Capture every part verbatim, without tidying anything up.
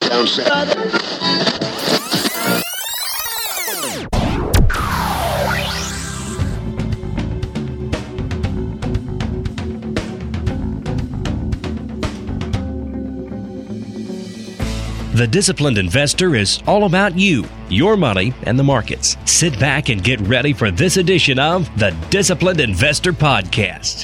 Sound set. The Disciplined Investor is all about you, your money, and the markets. Sit back and get ready for this edition of the Disciplined Investor Podcast.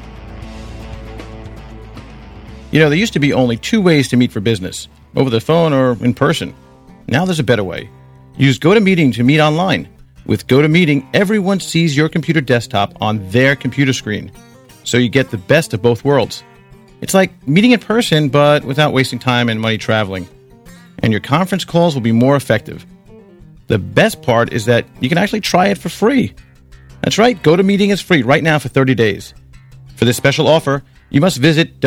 You know, there used to be only two ways to meet for business, over the phone or in person. Now there's a better way. Use GoToMeeting to meet online. With GoToMeeting, everyone sees your computer desktop on their computer screen, so you get the best of both worlds. It's like meeting in person, but without wasting time and money traveling. And your conference calls will be more effective. The best part is that you can actually try it for free. That's right, GoToMeeting is free right now for thirty days. For this special offer, you must visit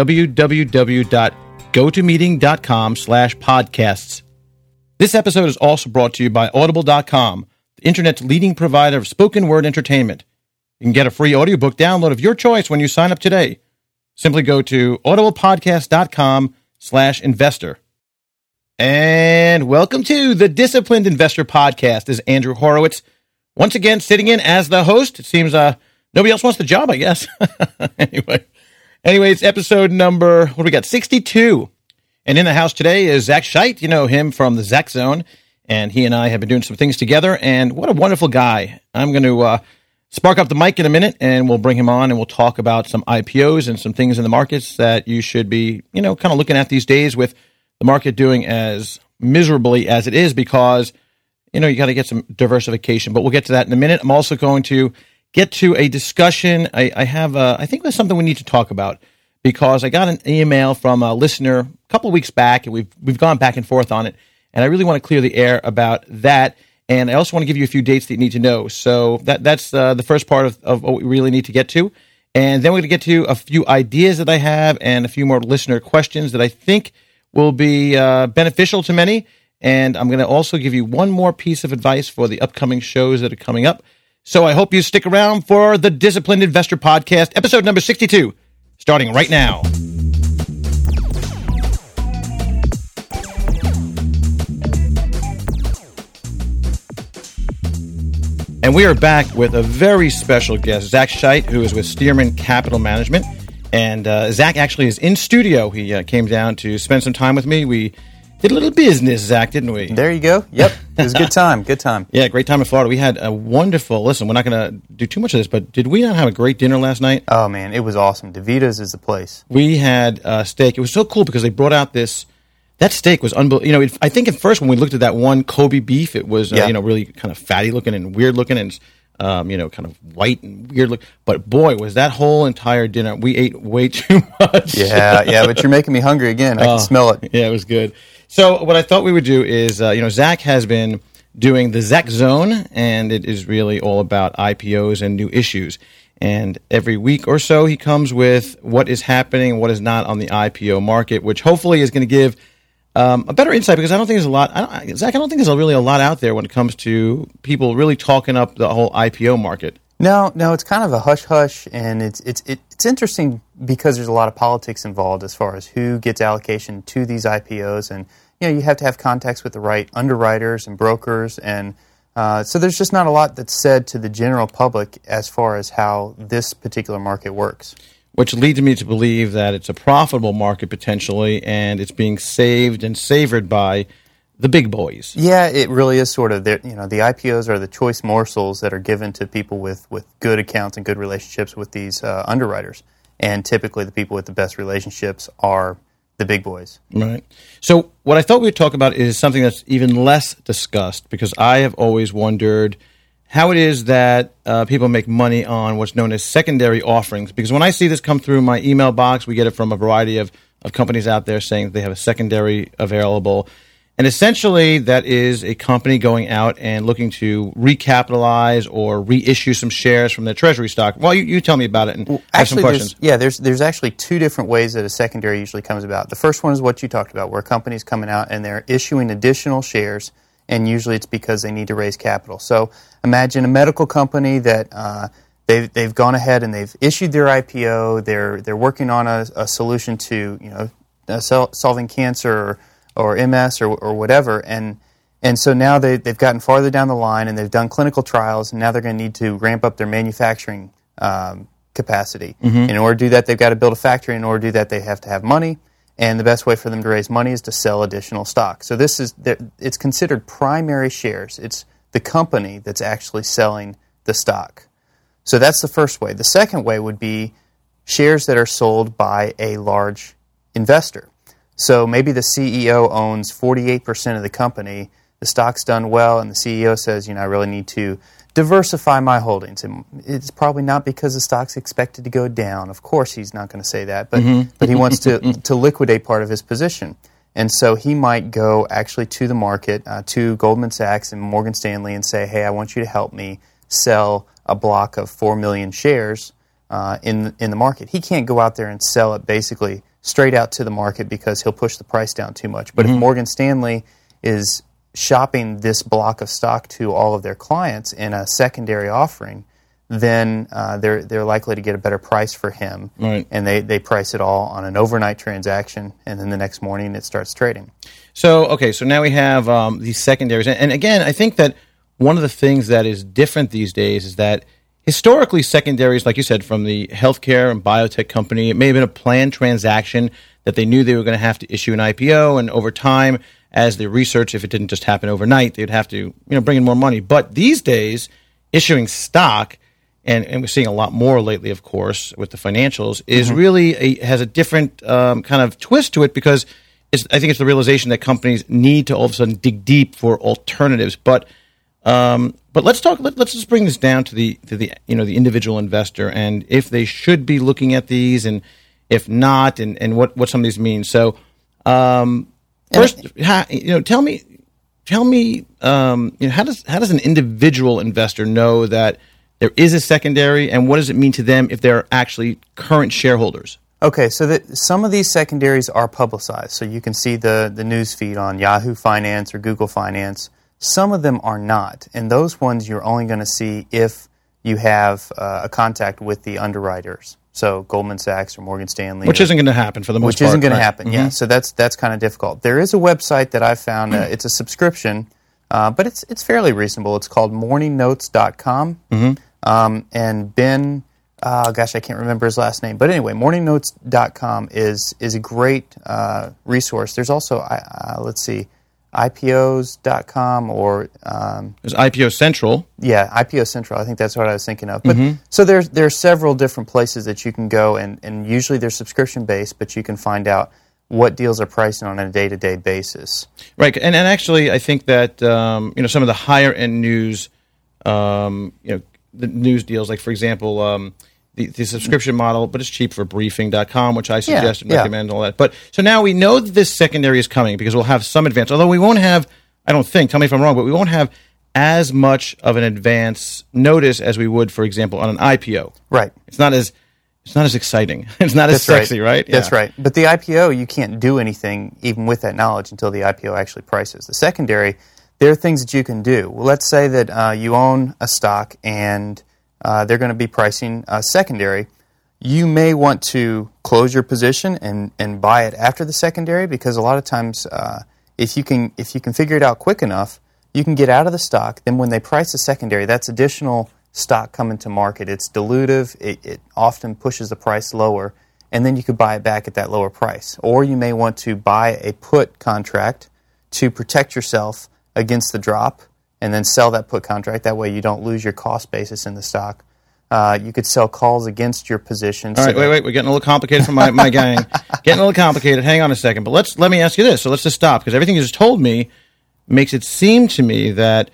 www.gotomeeting.com slash podcasts. This episode is also brought to you by Audible dot com, the internet's leading provider of spoken word entertainment. You can get a free audiobook download of your choice when you sign up today. Simply go to audiblepodcast.com slash investor. And welcome to the Disciplined Investor Podcast. This is Andrew Horowitz, once again sitting in as the host. It seems uh, nobody else wants the job, I guess. anyway, anyway, it's episode number, what do we got, sixty-two. And in the house today is Zach Scheit. You know him from the Zach Zone, and he and I have been doing some things together, and what a wonderful guy. I'm going to uh, spark up the mic in a minute, and we'll bring him on, and we'll talk about some I P Os and some things in the markets that you should be, you know, kind of looking at these days with the market doing as miserably as it is, because, you know, you got to get some diversification, but we'll get to that in a minute. I'm also going to get to a discussion. I, I have, a, I think there's something we need to talk about, because I got an email from a listener a couple of weeks back, and we've, we've gone back and forth on it, and I really want to clear the air about that. And I also want to give you a few dates that you need to know. So that that's uh, the first part of, of what we really need to get to. And then we're going to get to a few ideas that I have and a few more listener questions that I think will be uh, beneficial to many. And I'm going to also give you one more piece of advice for the upcoming shows that are coming up. So I hope you stick around for the Disciplined Investor Podcast, episode number sixty-two, starting right now. And we are back with a very special guest, Zach Scheit, who is with Stearman Capital Management. And uh, Zach actually is in studio. He uh, came down to spend some time with me. We did a little business, Zach, didn't we? There you go. Yep. It was a good time. Good time. Yeah, great time in Florida. We had a wonderful, listen, we're not going to do too much of this, but did we not have a great dinner last night? Oh, man, it was awesome. DeVita's is the place. We had uh, steak. It was so cool because they brought out this, that steak was unbelievable. You know, it, I think at first when we looked at that one Kobe beef, it was, uh, yeah. you know, really kind of fatty looking and weird looking and Um, you know, kind of white and weird look. But boy, was that whole entire dinner, we ate way too much. Yeah, yeah, but you're making me hungry again. I uh, can smell it. Yeah, it was good. So what I thought we would do is, uh, you know, Zach has been doing the Zach Zone, and it is really all about I P Os and new issues. And every week or so, he comes with what is happening and what is not on the I P O market, which hopefully is going to give Um, a better insight, because I don't think there's a lot, I don't, Zach, I don't think there's really a lot out there when it comes to people really talking up the whole I P O market. No, no, it's kind of a hush-hush, and it's it's it's interesting because there's a lot of politics involved as far as who gets allocation to these I P Os, and you know you have to have contacts with the right underwriters and brokers, and uh, so there's just not a lot that's said to the general public as far as how this particular market works. Which leads me to believe that it's a profitable market potentially, and it's being saved and savored by the big boys. Yeah, it really is sort of. You know, the I P Os are the choice morsels that are given to people with, with good accounts and good relationships with these uh, underwriters. And typically the people with the best relationships are the big boys. Right. So what I thought we'd talk about is something that's even less discussed, because I have always wondered how it is that uh, people make money on what's known as secondary offerings. Because when I see this come through my email box, we get it from a variety of, of companies out there saying that they have a secondary available. And essentially, that is a company going out and looking to recapitalize or reissue some shares from their treasury stock. Well, you, you tell me about it and well, have actually, some questions. There's, yeah, there's there's actually two different ways that a secondary usually comes about. The first one is what you talked about, where a company's coming out and they're issuing additional shares, and usually it's because they need to raise capital. So imagine a medical company that uh, they've they've gone ahead and they've issued their I P O. They're they're working on a, a solution to you know uh, sol- solving cancer or, or M S or, or whatever, and and so now they, they've gotten farther down the line and they've done clinical trials, and now they're going to need to ramp up their manufacturing um, capacity. Mm-hmm. In order to do that, they've got to build a factory. In order to do that, they have to have money, and the best way for them to raise money is to sell additional stock. So this is it's considered primary shares. It's the company that's actually selling the stock. So that's the first way. The second way would be shares that are sold by a large investor. So maybe the C E O owns forty-eight percent of the company, the stock's done well, and the C E O says, you know, I really need to diversify my holdings. And it's probably not because the stock's expected to go down. Of course he's not going to say that, but, mm-hmm. but he wants to, to liquidate part of his position. And so he might go actually to the market, uh, to Goldman Sachs and Morgan Stanley and say, hey, I want you to help me sell a block of four million shares uh, in, in the market. He can't go out there and sell it basically straight out to the market because he'll push the price down too much. But mm-hmm. if Morgan Stanley is shopping this block of stock to all of their clients in a secondary offering, then uh, they're they're likely to get a better price for him. Right. And they, they price it all on an overnight transaction, and then the next morning it starts trading. So, okay, so now we have um, these secondaries. And, and again, I think that one of the things that is different these days is that historically secondaries, like you said, from the healthcare and biotech company, it may have been a planned transaction that they knew they were going to have to issue an I P O, and over time, as the research, if it didn't just happen overnight, they'd have to, you know, bring in more money. But these days, issuing stock, and, and we're seeing a lot more lately, of course, with the financials, is mm-hmm. really a, has a different um, kind of twist to it, because it's, I think it's the realization that companies need to all of a sudden dig deep for alternatives. But um, but let's talk. Let, let's just bring this down to the to the you know the individual investor, and if they should be looking at these, and if not, and, and what, what some of these mean. So. Um, First, how, you know, tell me, tell me, um, you know, how does how does an individual investor know that there is a secondary, and what does it mean to them if they're actually current shareholders? Okay, so that some of these secondaries are publicized, so you can see the the news feed on Yahoo Finance or Google Finance. Some of them are not, and those ones you're only going to see if you have uh, a contact with the underwriters. So Goldman Sachs or Morgan Stanley. Which isn't going to happen for the most which part. Which isn't going right? to happen, mm-hmm. yeah. So that's that's kind of difficult. There is a website that I found. Uh, it's a subscription, uh, but it's it's fairly reasonable. It's called morning notes dot com. Mm-hmm. Um, and Ben, uh, gosh, I can't remember his last name. But anyway, morning notes dot com is, is a great uh, resource. There's also, uh, let's see, I P Os dot com or um, there's I P O Central. Yeah, I P O Central. I think that's what I was thinking of. But mm-hmm. so there's there's several different places that you can go, and, and usually they're subscription based, but you can find out what deals are pricing on a day to day basis. Right, and and actually, I think that um, you know some of the higher end news, um, you know, the news deals, like for example. Um, The, the subscription model, but it's cheap for briefing dot com, which I suggest yeah, and yeah. recommend and all that. But so now we know that this secondary is coming because we'll have some advance, although we won't have, I don't think, tell me if I'm wrong, but we won't have as much of an advance notice as we would, for example, on an I P O. Right. It's not as it's not as exciting. It's not as That's sexy, right? right? That's yeah. right. But the I P O, you can't do anything even with that knowledge until the I P O actually prices. The secondary, there are things that you can do. Well, let's say that uh, you own a stock and uh, they're going to be pricing a secondary. You may want to close your position and, and buy it after the secondary, because a lot of times uh, if you can if you can figure it out quick enough, you can get out of the stock. Then when they price the secondary, that's additional stock coming to market. It's dilutive. It, it often pushes the price lower, and then you could buy it back at that lower price. Or you may want to buy a put contract to protect yourself against the drop and then sell that put contract. That way you don't lose your cost basis in the stock. Uh, you could sell calls against your position. All right, so wait, wait. We're getting a little complicated for my, my gang. Getting a little complicated. Hang on a second. But let's let me ask you this. So let's just stop, because everything you just told me makes it seem to me that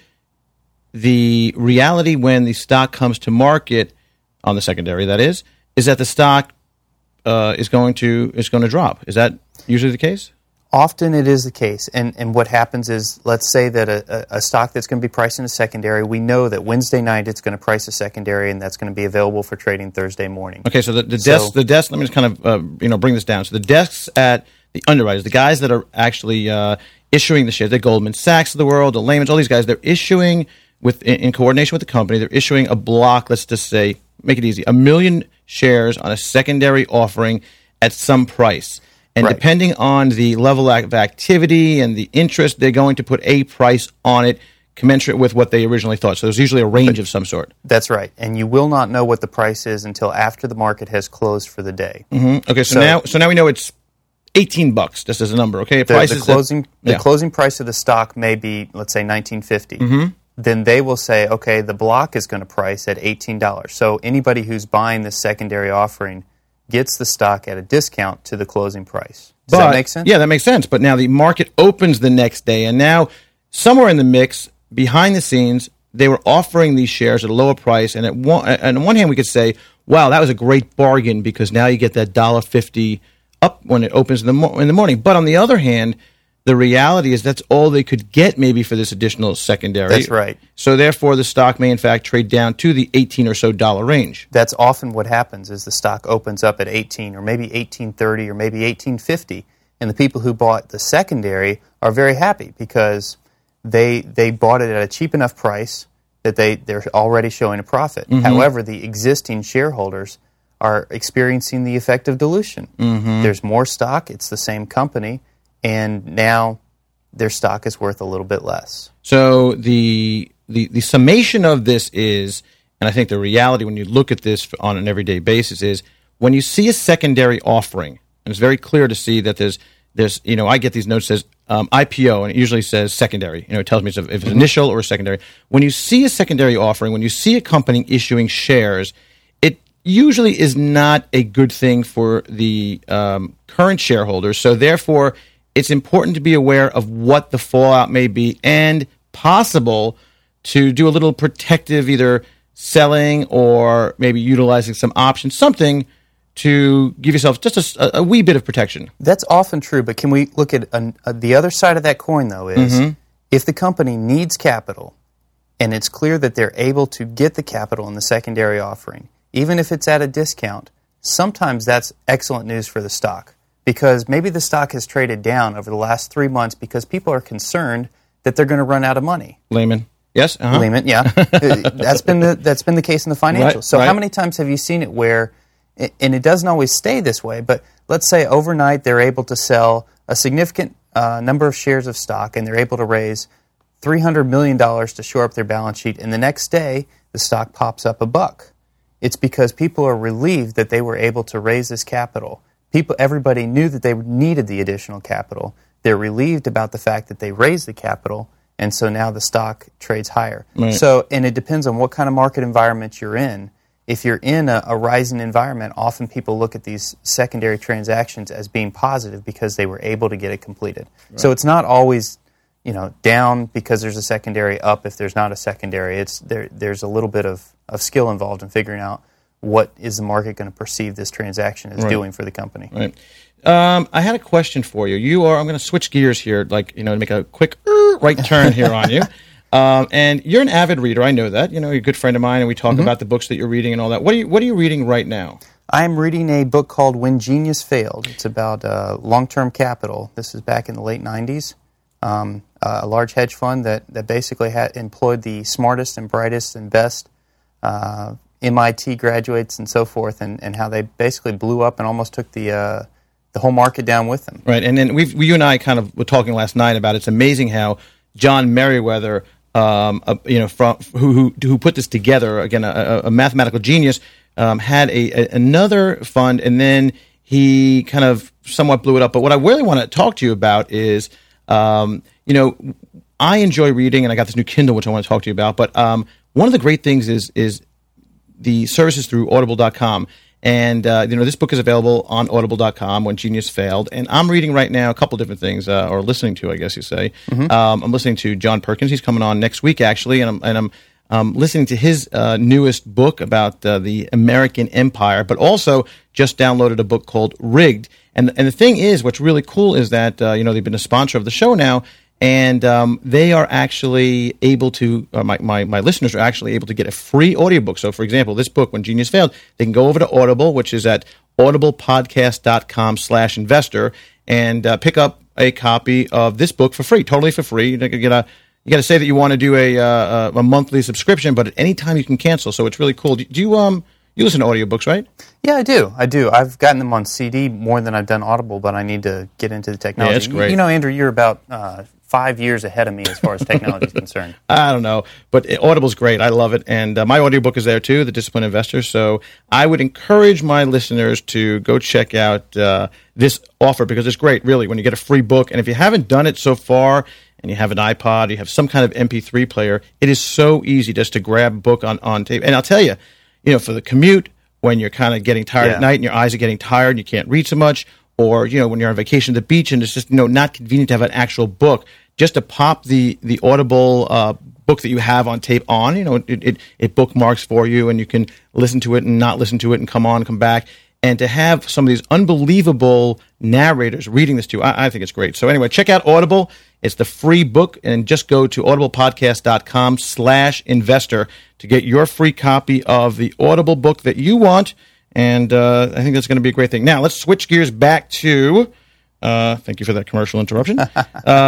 the reality when the stock comes to market on the secondary, that is, is that the stock uh, is going to is going to drop. Is that usually the case? Often it is the case, and, and what happens is, let's say that a, a, a stock that's going to be priced in a secondary, we know that Wednesday night it's going to price a secondary, and that's going to be available for trading Thursday morning. Okay, so the, the desk, so, the desk. Let me just kind of uh, you know bring this down. So the desks at the underwriters, the guys that are actually uh, issuing the shares, the Goldman Sachs of the world, the Lehman's, all these guys, they're issuing with in, in coordination with the company. They're issuing a block. Let's just say, make it easy, a million shares on a secondary offering at some price. And Right. depending on the level of activity and the interest, they're going to put a price on it commensurate with what they originally thought. So there's usually a range of some sort. That's right. And you will not know what the price is until after the market has closed for the day. Mm-hmm. Okay, so, So- now so now we know it's eighteen bucks, just as a number, okay? The, Price the is closing that- the yeah. closing price of the stock may be, let's say, nineteen fifty. Mm-hmm. Then they will say, okay, the block is going to price at eighteen dollars. So anybody who's buying this secondary offering gets the stock at a discount to the closing price. Does But- that make sense? Yeah, that makes sense. But now the market opens the next day, and now somewhere in the mix, behind the scenes, they were offering these shares at a lower price. And at one, and on one hand, we could say, wow, that was a great bargain because now you get that one dollar fifty up when it opens in the, mo- in the morning. But on the other hand, the reality is that's all they could get maybe for this additional secondary. That's right. So therefore, the stock may in fact trade down to the eighteen or so dollar range. That's often what happens is the stock opens up at eighteen or maybe eighteen thirty or maybe eighteen fifty, and the people who bought the secondary are very happy because they they bought it at a cheap enough price that they, they're already showing a profit. Mm-hmm. However, the existing shareholders are experiencing the effect of dilution. Mm-hmm. There's more stock, it's the same company, and now their stock is worth a little bit less. So the, the the summation of this is, and I think the reality when you look at this on an everyday basis is, when you see a secondary offering, and it's very clear to see that there's there's you know I get these notes that says um, I P O, and it usually says secondary. You know, it tells me if it's initial or secondary. When you see a secondary offering, when you see a company issuing shares, it usually is not a good thing for the um, current shareholders. So therefore, it's important to be aware of what the fallout may be and possible to do a little protective, either selling or maybe utilizing some options, something to give yourself just a, a wee bit of protection. That's often true, but can we look at an, uh, the other side of that coin, though, is Mm-hmm. if the company needs capital and it's clear that they're able to get the capital in the secondary offering, even if it's at a discount, sometimes that's excellent news for the stock because maybe the stock has traded down over the last three months because people are concerned that they're going to run out of money. Lehman. Yes? Uh-huh. Lehman, yeah. Uh, that's been the, that's been the case in the financials. Right, so right. how many times have you seen it where, and it doesn't always stay this way, but let's say overnight they're able to sell a significant uh, number of shares of stock and they're able to raise three hundred million dollars to shore up their balance sheet, and the next day the stock pops up a buck. It's because people are relieved that they were able to raise this capital. People, everybody knew that they needed the additional capital. They're relieved about the fact that they raised the capital, and so now the stock trades higher. Right. So, and it depends on what kind of market environment you're in. If you're in a, a rising environment, often people look at these secondary transactions as being positive because they were able to get it completed. Right. So it's not always, you know, down because there's a secondary, up if there's not a secondary. It's there. There's a little bit of, of skill involved in figuring out what is the market going to perceive this transaction as Right. doing for the company. Right. Um, I had a question for you. You are. I'm going to switch gears here, like you know, to make a quick er, right turn here on you. Um, and you're an avid reader. I know that. You know, you're a good friend of mine, and we talk mm-hmm. about the books that you're reading and all that. What are you What are you reading right now? I'm reading a book called When Genius Failed. It's about uh, long-term capital. This is back in the late nineties. Um, uh, a large hedge fund that, that basically had employed the smartest and brightest and best uh, M I T graduates and so forth, and, and how they basically blew up and almost took the uh, the whole market down with them. Right, and then we've, we, you and I kind of were talking last night about it's amazing how John Merriweather, um, uh, you know, from who, who who put this together, again, a, a mathematical genius, um, had a, a another fund, and then he kind of somewhat blew it up. But what I really want to talk to you about is, um, you know, I enjoy reading, and I got this new Kindle which I want to talk to you about. But um, one of the great things is is the services through Audible dot com. And, uh, you know, this book is available on Audible dot com, When Genius Failed. And I'm reading right now a couple different things, uh, or listening to, I guess you say. Mm-hmm. Um, I'm listening to John Perkins. He's coming on next week, actually. And I'm, and I'm um, listening to his uh, newest book about uh, the American Empire, but also just downloaded a book called Rigged. And, and the thing is, what's really cool is that, uh, you know, they've been a sponsor of the show now. And um, they are actually able to, uh, my, my, my listeners are actually able to get a free audiobook. So, for example, this book, When Genius Failed, they can go over to Audible, which is at audiblepodcast.com slash investor, and uh, pick up a copy of this book for free, totally for free. You get a, you got to say that you want to do a, uh, a monthly subscription, but at any time you can cancel. So it's really cool. Do, do you um You listen to audiobooks, right? Yeah, I do. I do. I've gotten them on C D more than I've done Audible, but I need to get into the technology. Yeah, it's great. You know, Andrew, you're about uh, five years ahead of me as far as technology is concerned. I don't know, but Audible's great. I love it. And uh, my audiobook is there too, The Disciplined Investor. So I would encourage my listeners to go check out uh, this offer because it's great, really, when you get a free book. And if you haven't done it so far and you have an iPod, you have some kind of M P three player, it is so easy just to grab a book on, on tape. And I'll tell you, you know, for the commute, when you're kind of getting tired Yeah. at night and your eyes are getting tired and you can't read so much, or, you know, when you're on vacation at the beach and it's just, you know, not convenient to have an actual book, just to pop the, the Audible uh, book that you have on tape on, you know, it, it, it bookmarks for you and you can listen to it and not listen to it and come on, come back. And to have some of these unbelievable narrators reading this to you, I, I think it's great. So anyway, check out Audible. It's the free book, and just go to audiblepodcast.com slash investor to get your free copy of the Audible book that you want. And uh, I think that's going to be a great thing. Now, let's switch gears back to... Uh, thank you for that commercial interruption. um,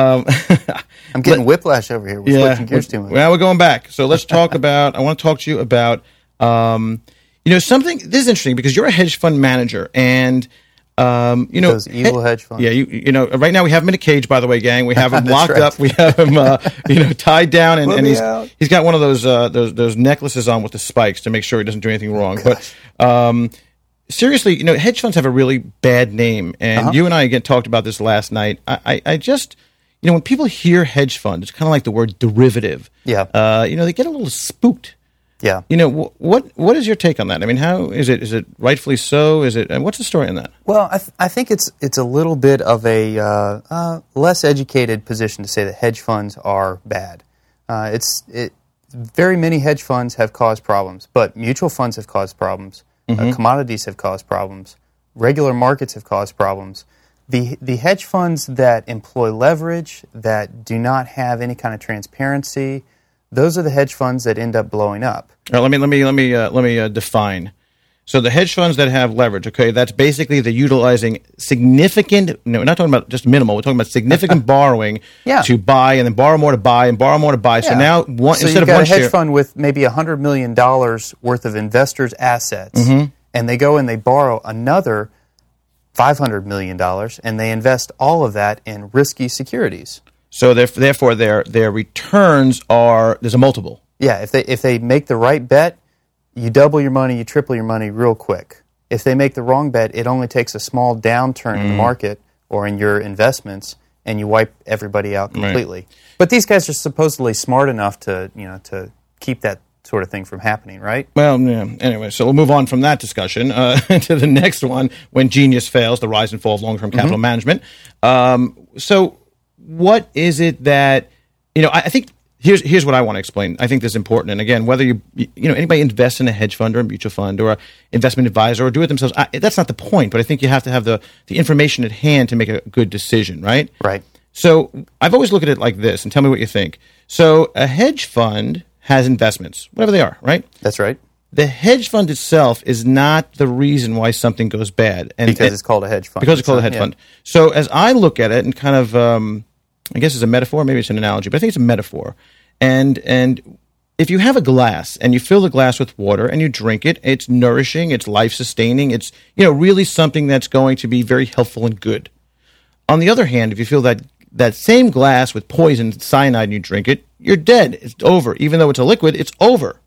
I'm getting whiplash over here. We're yeah, switching gears too much. Well, we're going back. So let's talk about, I want to talk to you about, um, you know, something, this is interesting because you're a hedge fund manager and, um, you know. Those evil hedge funds. Yeah, you you know, right now we have him in a cage, by the way, gang. We have him That's locked right. up. We have him, uh, you know, tied down and, Let and me he's out. he's got one of those, uh, those, those necklaces on with the spikes to make sure he doesn't do anything wrong. Gosh. But, um, seriously, you know, hedge funds have a really bad name, and Uh-huh. you and I again talked about this last night. I, I, I just, you know, when people hear hedge fund, it's kind of like the word derivative. Yeah. Uh, you know, they get a little spooked. Yeah. You know, wh- what what is your take on that? I mean, how is it? Is it rightfully so? Is it? And what's the story on that? Well, I, th- I think it's it's a little bit of a uh, uh, less educated position to say that hedge funds are bad. Uh, it's it. Very many hedge funds have caused problems, but mutual funds have caused problems. Uh, commodities have caused problems. Regular markets have caused problems. The the hedge funds that employ leverage, that do not have any kind of transparency, those are the hedge funds that end up blowing up. All right, let me let me let me uh, let me uh, define. So the hedge funds that have leverage, okay, that's basically they're utilizing significant. No, we're not talking about just minimal. We're talking about significant borrowing Yeah. to buy, and then borrow more to buy, and borrow more to buy. So Yeah. now one so instead you've of got one a hedge share, fund with maybe one hundred million dollars worth of investors' assets, Mm-hmm. and they go and they borrow another five hundred million dollars, and they invest all of that in risky securities. so theref- therefore their their returns are there's a multiple. Yeah, if they if they make the right bet, you double your money, you triple your money real quick. If they make the wrong bet, it only takes a small downturn in the market or in your investments, and you wipe everybody out completely. But these guys are supposedly smart enough to, you know, to keep that sort of thing from happening, right? Well, yeah. Anyway, so we'll move on from that discussion uh, to the next one. When genius fails, the rise and fall of long-term capital management. Um, so, what is it that you know? I, I think here's here's what I want to explain. I think this is important. And again, whether you you know anybody invests in a hedge fund or a mutual fund or a investment advisor or do it themselves, I, that's not the point. But I think you have to have the the information at hand to make a good decision, right? Right. So I've always looked at it like this, and tell me what you think. So a hedge fund has investments, whatever they are, right? That's right. The hedge fund itself is not the reason why something goes bad. And, Because and- it's called a hedge fund. Because it's called a not- hedge yeah. fund. So as I look at it and kind of, um, I guess it's a metaphor, maybe it's an analogy, but I think it's a metaphor. And and if you have a glass and you fill the glass with water and you drink it, it's nourishing, it's life-sustaining, it's you know really something that's going to be very helpful and good. On the other hand, if you fill that that same glass with poison, cyanide, and you drink it, you're dead. It's over. Even though it's a liquid, it's over.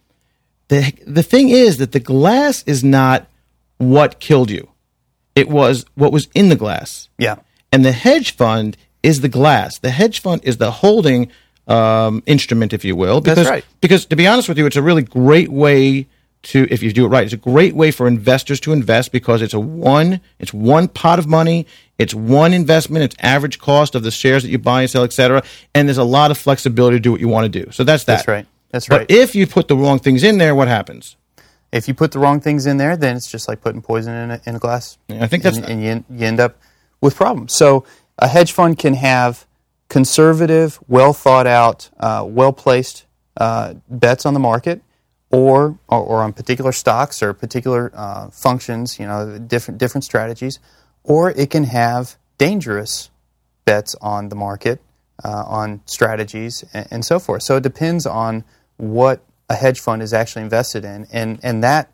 The, the thing is that the glass is not what killed you. It was what was in the glass. Yeah. And the hedge fund is the glass. The hedge fund is the holding um, instrument, if you will. Because, That's right. Because to be honest with you, it's a really great way to, if you do it right, it's a great way for investors to invest because it's a one, it's one pot of money, it's one investment, it's average cost of the shares that you buy and sell, et cetera, and there's a lot of flexibility to do what you want to do. So that's that. That's right. That's But right. if you put the wrong things in there, what happens? If you put the wrong things in there, then it's just like putting poison in a, in a glass. Yeah, I think that's- and, and you, en- you end up with problems. So a hedge fund can have conservative, well thought out, uh, well placed uh, bets on the market, or, or or on particular stocks or particular uh, functions. You know, different different strategies, or it can have dangerous bets on the market, uh, on strategies, and, and so forth. So it depends on what a hedge fund is actually invested in, and and that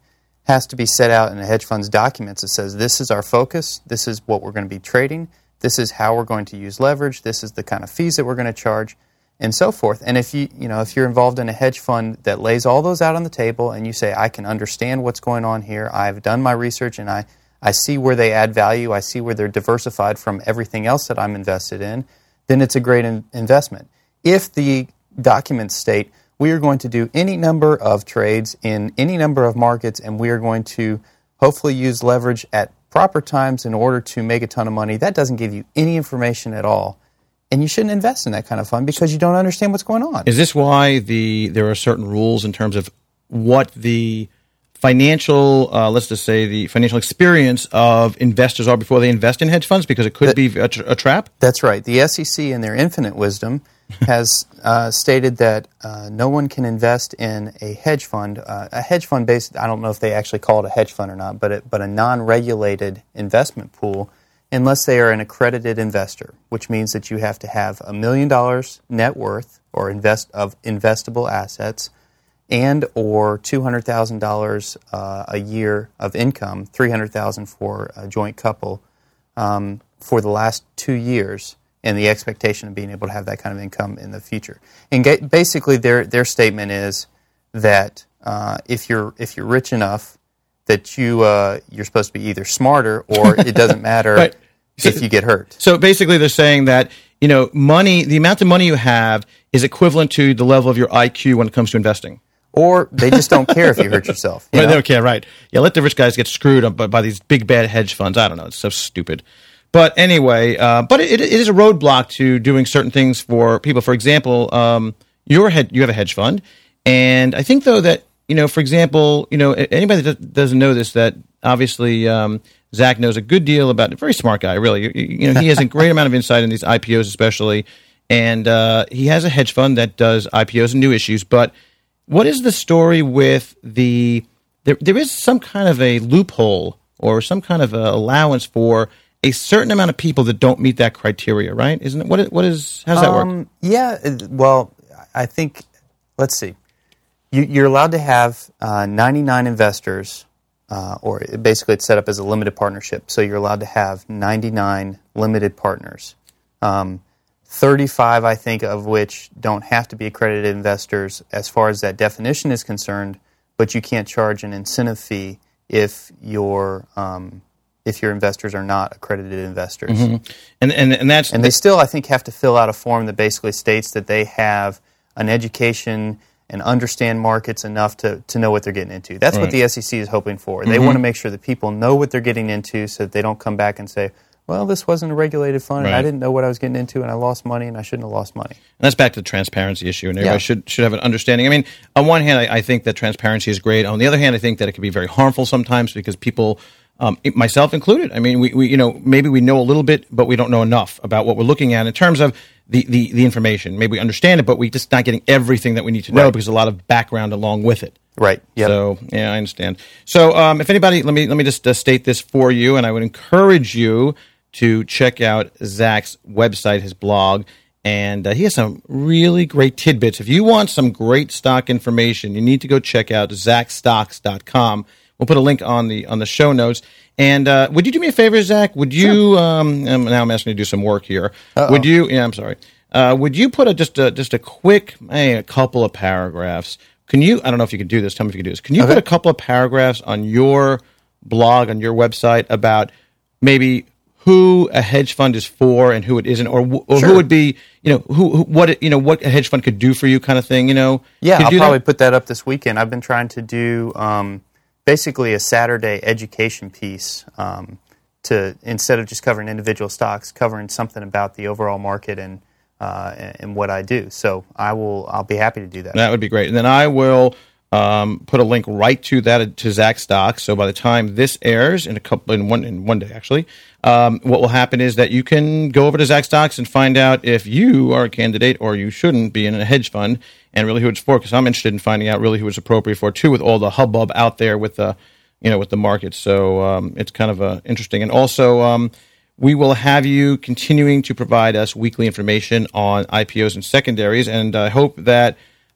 has to be set out in a hedge fund's documents that says this is our focus, this is what we're going to be trading, this is how we're going to use leverage, this is the kind of fees that we're going to charge, and so forth. And if you you know if you're involved in a hedge fund that lays all those out on the table and you say, I can understand what's going on here, I've done my research and I, I see where they add value, I see where they're diversified from everything else that I'm invested in, then it's a great in- investment. If the documents state, we are going to do any number of trades in any number of markets, and we are going to hopefully use leverage at proper times in order to make a ton of money, that doesn't give you any information at all. And you shouldn't invest in that kind of fund because you don't understand what's going on. Is this why the there are certain rules in terms of what the financial, uh, let's just say the financial experience of investors are before they invest in hedge funds? Because it could that, be a, tra- a trap? That's right. The S E C, in their infinite wisdom, has uh, stated that uh, no one can invest in a hedge fund. Uh, a hedge fund based, I don't know if they actually call it a hedge fund or not, but it, but a non-regulated investment pool, unless they are an accredited investor, which means that you have to have a million dollars net worth or invest of investable assets, and or two hundred thousand dollars uh, a year of income, three hundred thousand dollars for a joint couple, um, for the last two years. And the expectation of being able to have that kind of income in the future. And get, basically, their their statement is that uh, if you're if you're rich enough, that you uh, you're supposed to be either smarter or it doesn't matter right. if so, you get hurt. So basically, they're saying that you know money, the amount of money you have is equivalent to the level of your I Q when it comes to investing. Or they just don't care if you hurt yourself. You right, know? They don't care, right? Yeah, let the rich guys get screwed up by, by these big bad hedge funds. I don't know, it's so stupid. But anyway, uh, but it, it is a roadblock to doing certain things for people. For example, um, your head, you have a hedge fund, and I think though that you know, for example, you know, anybody that doesn't know this, that obviously um, Zach knows a good deal about. A very smart guy, really. You, you know, he has a great amount of insight in these I P Os, especially, and uh, he has a hedge fund that does I P Os and new issues. But what is the story with the? There, there is some kind of a loophole or some kind of a allowance for a certain amount of people that don't meet that criteria, right? Isn't it? What is, what is how does that um, work? Yeah, well, I think, let's see. You, you're allowed to have uh, ninety-nine investors, uh, or basically it's set up as a limited partnership. So you're allowed to have ninety-nine limited partners. Um, thirty-five, I think, of which don't have to be accredited investors as far as that definition is concerned, but you can't charge an incentive fee if you're... Um, if your investors are not accredited investors. Mm-hmm. And, and and that's and they still, I think, have to fill out a form that basically states that they have an education and understand markets enough to, to know what they're getting into. That's right. What the S E C is hoping for. They mm-hmm. want to make sure that people know what they're getting into so that they don't come back and say, well, this wasn't a regulated fund, right. and I didn't know what I was getting into, and I lost money, and I shouldn't have lost money. And that's back to the transparency issue, and everybody yeah. should should have an understanding. I mean, on one hand, I, I think that transparency is great. On the other hand, I think that it can be very harmful sometimes because people... Um, myself included. I mean, we, we, you know, maybe we know a little bit, but we don't know enough about what we're looking at in terms of the, the, the information. Maybe we understand it, but we're just not getting everything that we need to know right. because there's a lot of background along with it. Right. Yep. So, yeah, I understand. So, um, if anybody, let me let me just uh, state this for you, and I would encourage you to check out Zach's website, his blog, and uh, he has some really great tidbits. If you want some great stock information, you need to go check out zach stocks dot com. We'll put a link on the on the show notes. And uh, would you do me a favor, Zach? Would you? Sure. Um, now I'm asking you to do some work here. Uh-oh. Would you? Yeah, I'm sorry. Uh, would you put a, just a just a quick, hey, a couple of paragraphs? Can you? I don't know if you can do this. Tell me if you can do this. Can you okay. put a couple of paragraphs on your blog, on your website, about maybe who a hedge fund is for and who it isn't, or, or sure. who would be, you know, who, who what it, you know what a hedge fund could do for you, kind of thing. You know. Yeah, I'll probably that? put that up this weekend. I've been trying to do. Um, Basically, a Saturday education piece um, to instead of just covering individual stocks, covering something about the overall market and uh, and what I do. So I will, I'll be happy to do that. That would be great. And then I will um, put a link right to that to Zach Stocks. So by the time this airs in a couple in one in one day, actually, um, what will happen is that you can go over to Zach Stocks and find out if you are a candidate or you shouldn't be in a hedge fund. And really who it's for, because I'm interested in finding out really who it's appropriate for, too, with all the hubbub out there with the, you know, with the market. So um, it's kind of uh, interesting. And also, um, we will have you continuing to provide us weekly information on I P Os and secondaries. And I hope that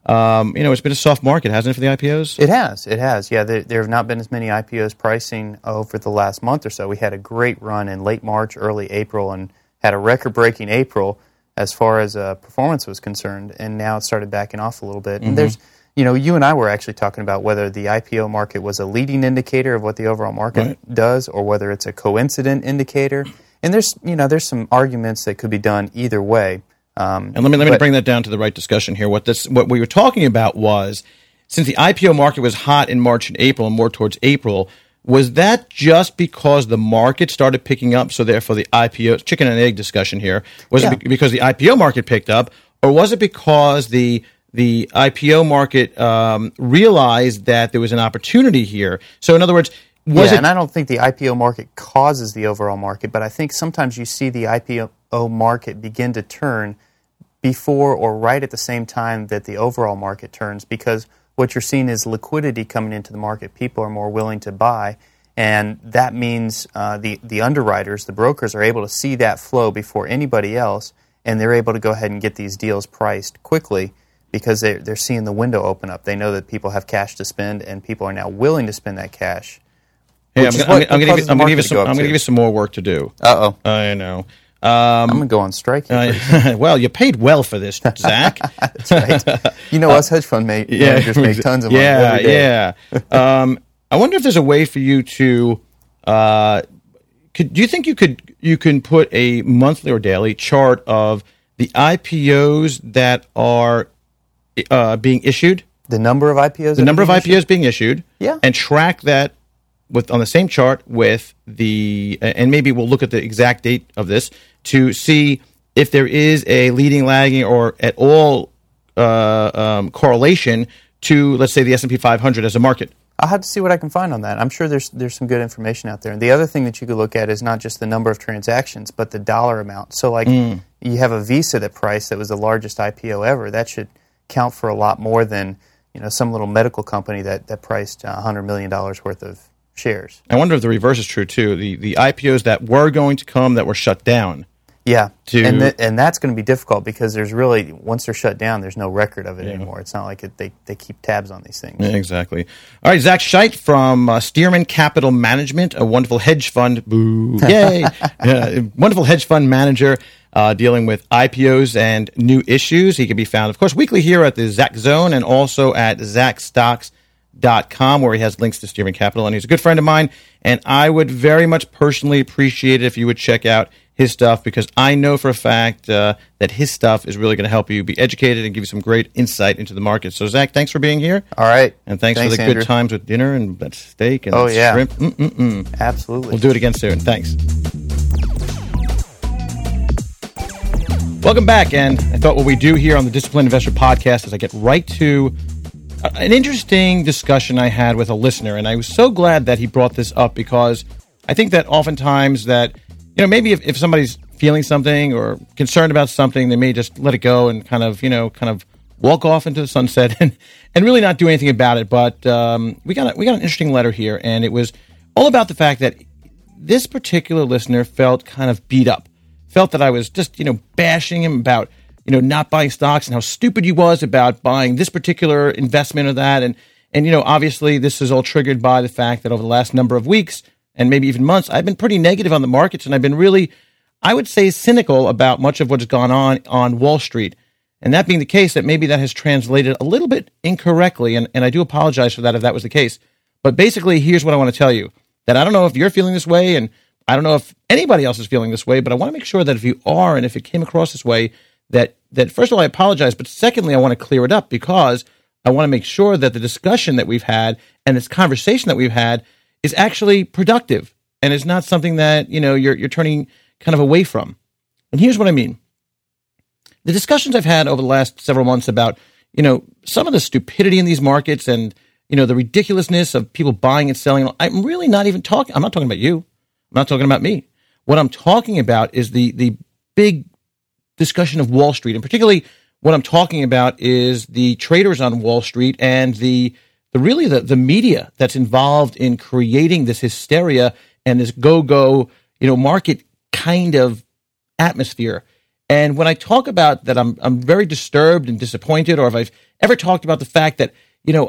Um, you know, it's been a soft market, hasn't it, for the I P Os? It has. It has. Yeah, there, there have not been as many I P Os pricing over the last month or so. We had a great run in late March, early April, and had a record-breaking April as far as uh, performance was concerned, and now it started backing off a little bit. Mm-hmm. And there's, you know, you and I were actually talking about whether the I P O market was a leading indicator of what the overall market right. does, or whether it's a coincident indicator. And there's, you know, there's some arguments that could be done either way. Um, and let me let me but, bring that down to the right discussion here. What this what we were talking about was, since the I P O market was hot in March and April, and more towards April, was that just because the market started picking up? So therefore, the I P O chicken and egg discussion here was yeah. it be- because the I P O market picked up, or was it because the the I P O market um, realized that there was an opportunity here? So in other words, was yeah, it? And I don't think the I P O market causes the overall market, but I think sometimes you see the I P O market begin to turn before or right at the same time that the overall market turns, because what you're seeing is liquidity coming into the market. People are more willing to buy, and that means uh, the, the underwriters, the brokers, are able to see that flow before anybody else, and they're able to go ahead and get these deals priced quickly because they're, they're seeing the window open up. They know that people have cash to spend, and people are now willing to spend that cash. Hey, I'm going to give you I'm going to give you some I'm going to give you some more work to do. Uh-oh. I know. Um, I'm going to go on strike here. Uh, well, you paid well for this, Zach. That's right. You know, us hedge fund ma- yeah, managers make tons of money yeah, every day. Yeah, um, I wonder if there's a way for you to. Uh, could do you think you could you can put a monthly or daily chart of the I P Os that are uh, being issued? The number of I P Os. The number of I P Os being issued. Yeah. And track that with on the same chart with the, and maybe we'll look at the exact date of this to see if there is a leading, lagging, or at all uh, um, correlation to, let's say, the S and P five hundred as a market. I'll have to see what I can find on that. I'm sure there's there's some good information out there. And the other thing that you could look at is not just the number of transactions, but the dollar amount. So, like, mm. you have a Visa that priced that was the largest I P O ever. That should count for a lot more than, you know, some little medical company that, that priced one hundred million dollars worth of shares. I wonder if the reverse is true, too. The the I P Os that were going to come that were shut down. Yeah, to, and th- and that's going to be difficult because there's really, once they're shut down, there's no record of it yeah. anymore. It's not like it, they, they keep tabs on these things. Yeah, exactly. All right, Zach Scheit from uh, Stearman Capital Management, a wonderful hedge fund, boo, yay, uh, wonderful hedge fund manager uh, dealing with I P Os and new issues. He can be found, of course, weekly here at the Zach Zone and also at zach stocks dot com, where he has links to Stearman Capital, and he's a good friend of mine, and I would very much personally appreciate it if you would check out his stuff, because I know for a fact uh, that his stuff is really going to help you be educated and give you some great insight into the market. So, Zach, thanks for being here. All right. And thanks, thanks for the Andrew. good times with dinner and that steak and oh, that yeah. shrimp. Mm-mm-mm. Absolutely. We'll do it again soon. Thanks. Welcome back, and I thought what we do here on the Disciplined Investor Podcast is I get right to an interesting discussion I had with a listener, and I was so glad that he brought this up, because I think that oftentimes that, you know, maybe if, if somebody's feeling something or concerned about something, they may just let it go and kind of, you know, kind of walk off into the sunset and, and really not do anything about it. But um, we got a, we got an interesting letter here, and it was all about the fact that this particular listener felt kind of beat up, felt that I was just, you know, bashing him about, you know, not buying stocks and how stupid he was about buying this particular investment or that. And, and, you know, obviously this is all triggered by the fact that over the last number of weeks and maybe even months, I've been pretty negative on the markets, and I've been really, I would say, cynical about much of what has gone on on Wall Street. And that being the case, that maybe that has translated a little bit incorrectly, and, and I do apologize for that if that was the case. But basically, here's what I want to tell you, that I don't know if you're feeling this way, and I don't know if anybody else is feeling this way, but I want to make sure that if you are, and if it came across this way, that, that first of all, I apologize, but secondly, I want to clear it up, because I want to make sure that the discussion that we've had and this conversation that we've had is actually productive, and it's not something that, you know, you're you're turning kind of away from. And here's what I mean. The discussions I've had over the last several months about, you know, some of the stupidity in these markets and, you know, the ridiculousness of people buying and selling, I'm really not even talking, I'm not talking about you. I'm not talking about me. What I'm talking about is the the big discussion of Wall Street, and particularly what I'm talking about is the traders on Wall Street and the The really the, the media that's involved in creating this hysteria and this go-go, you know, market kind of atmosphere. And when I talk about that, I'm I'm very disturbed and disappointed, or if I've ever talked about the fact that, you know,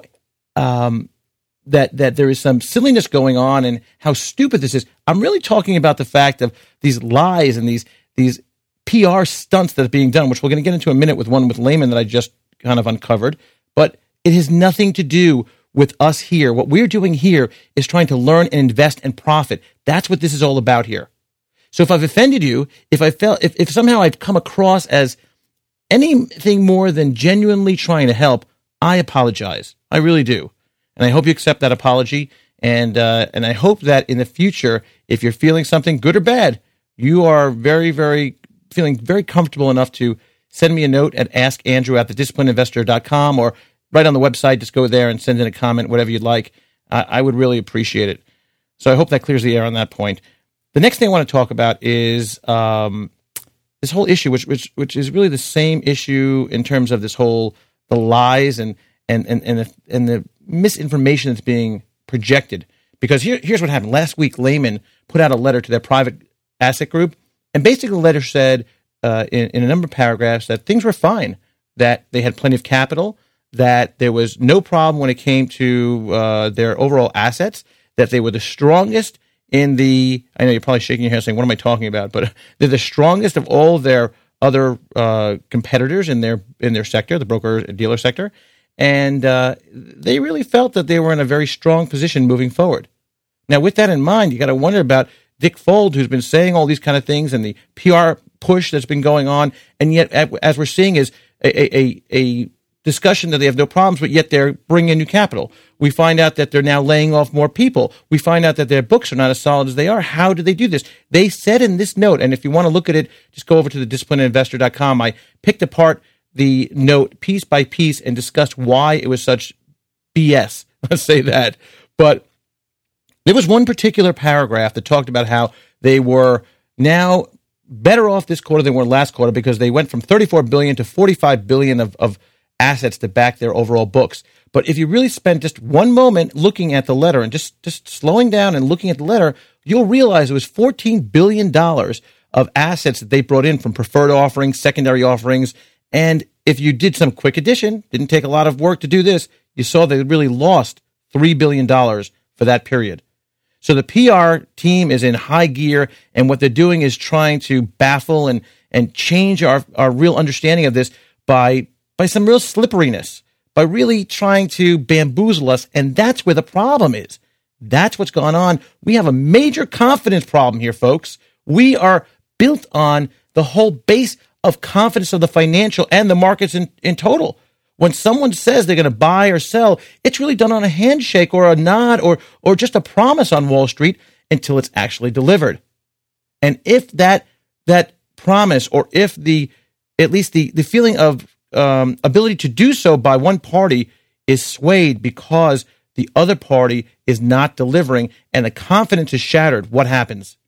um, that that there is some silliness going on and how stupid this is, I'm really talking about the fact of these lies and these these P R stunts that are being done, which we're going to get into in a minute with one with Lehman that I just kind of uncovered. But it has nothing to do with us here. What we're doing here is trying to learn and invest and profit. That's what this is all about here. So if I've offended you, if I felt, if, if somehow I've come across as anything more than genuinely trying to help, I apologize. I really do. And I hope you accept that apology. And, uh, and I hope that in the future, if you're feeling something good or bad, you are very, very, feeling very comfortable enough to send me a note at ask andrew at the disciplined investor dot com, or right on the website. Just go there and send in a comment, whatever you'd like. Uh, I would really appreciate it. So I hope that clears the air on that point. The next thing I want to talk about is um, this whole issue, which which which is really the same issue in terms of this whole the lies and and and and the, and the misinformation that's being projected. Because here here's what happened last week. Lehman put out a letter to their private asset group, and basically the letter said uh, in, in a number of paragraphs that things were fine, that they had plenty of capital, that there was no problem when it came to uh, their overall assets, that they were the strongest in the, I know you're probably shaking your head saying, what am I talking about? But they're the strongest of all their other uh, competitors in their in their sector, the broker dealer sector. And uh, they really felt that they were in a very strong position moving forward. Now, with that in mind, you got to wonder about Dick Fold, who's been saying all these kind of things, and the P R push that's been going on. And yet, as we're seeing, is a, a, a discussion that they have no problems, but yet they're bringing in new capital. We find out that they're now laying off more people. We find out that their books are not as solid as they are. How do they do this? They said in this note, and if you want to look at it, just go over to the disciplined investor dot com. I picked apart the note piece by piece and discussed why it was such B S. Let's say that. But there was one particular paragraph that talked about how they were now better off this quarter than they were last quarter because they went from thirty-four billion dollars to forty-five billion dollars of, of assets to back their overall books. But if you really spend just one moment looking at the letter and just, just slowing down and looking at the letter, you'll realize it was fourteen billion dollars of assets that they brought in from preferred offerings, secondary offerings. And if you did some quick addition, didn't take a lot of work to do this, you saw they really lost three billion dollars for that period. So the P R team is in high gear, and what they're doing is trying to baffle and, and change our, our real understanding of this by by some real slipperiness, by really trying to bamboozle us, and that's where the problem is. That's what's going on. We have a major confidence problem here, folks. We are built on the whole base of confidence of the financial and the markets in, in total. When someone says they're going to buy or sell, it's really done on a handshake or a nod or or just a promise on Wall Street until it's actually delivered. And if that that promise, or if the at least the, the feeling of um, ability to do so by one party is swayed because the other party is not delivering and the confidence is shattered, what happens?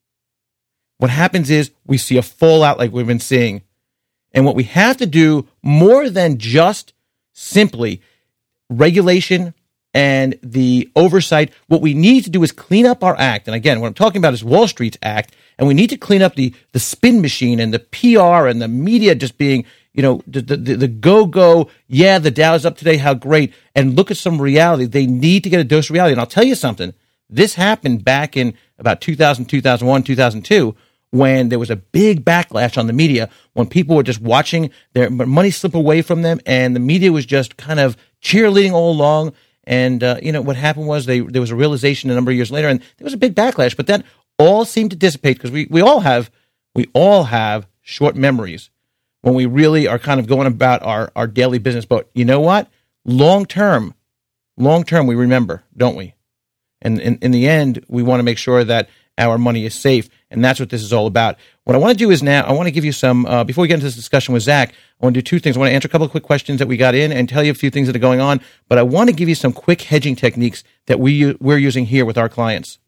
What happens is we see a fallout like we've been seeing. And what we have to do more than just simply regulation and the oversight, what we need to do is clean up our act. And again, what I'm talking about is Wall Street's act. And we need to clean up the, the spin machine and the P R and the media just being, you know, the, the, the go-go, yeah, the Dow's up today, how great. And look at some reality. They need to get a dose of reality. And I'll tell you something. This happened back in about two thousand, two thousand one, two thousand two, when there was a big backlash on the media, when people were just watching their money slip away from them, and the media was just kind of cheerleading all along. And, uh, you know, what happened was they there was a realization a number of years later, and there was a big backlash. But that all seemed to dissipate because we, we all have we all have short memories when we really are kind of going about our, our daily business. But you know what? Long term, long term, we remember, don't we? And in, in the end, we want to make sure that our money is safe, and that's what this is all about. What I want to do is now, I want to give you some, uh, before we get into this discussion with Zach, I want to do two things. I want to answer a couple of quick questions that we got in and tell you a few things that are going on, but I want to give you some quick hedging techniques that we, we're using here with our clients.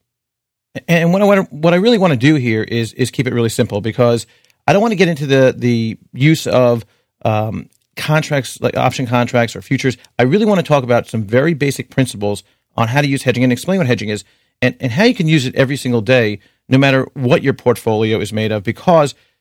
And what I, want to, what I really want to do here is, is keep it really simple, because I don't want to get into the, the use of um, contracts, like option contracts or futures. I really want to talk about some very basic principles on how to use hedging and explain what hedging is, and, and how you can use it every single day, no matter what your portfolio is made of, because